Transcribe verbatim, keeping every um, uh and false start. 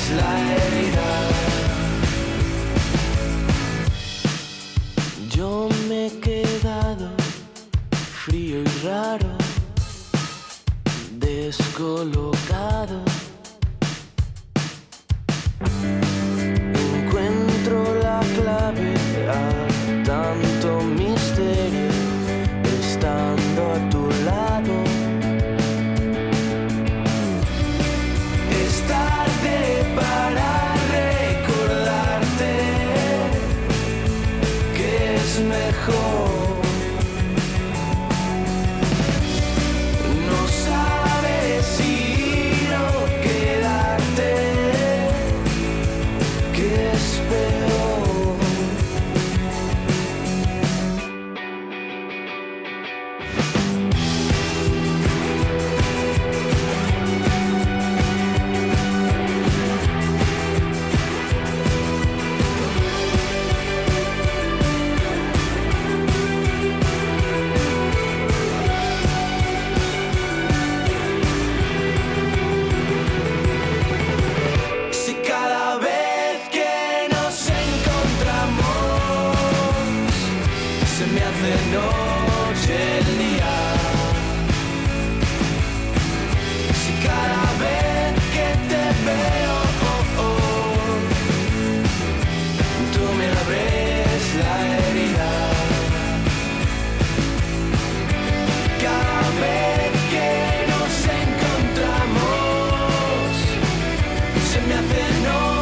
la herida. Yo me he quedado frío y raro, descolocado. Encuentro la clave a tanto misterio estando a tu lado. Es tarde para recordarte que es mejor. No sabes si ir o quedarte, que es peor. Si cada vez que nos encontramos se me hace noche el día, si cada vez que te veo oh, oh, tú me abres la herida, cada vez que nos encontramos se me hace noche.